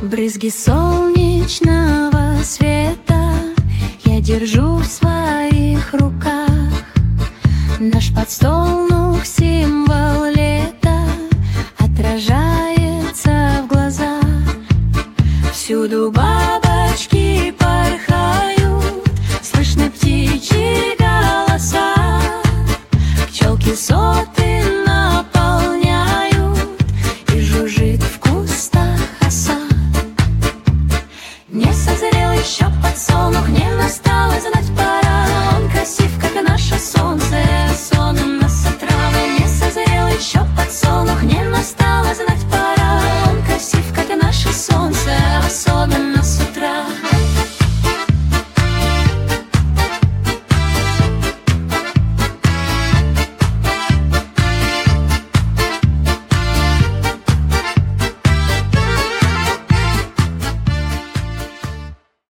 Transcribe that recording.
Брызги солнечного света я держу в своих руках. Наш подстолнух, символ лета, отражается в глазах. Всюду бабочки порхают, слышны птичьи голоса. Пчелки соты наполняют, и жужжит в кустах оса. Не созрел еще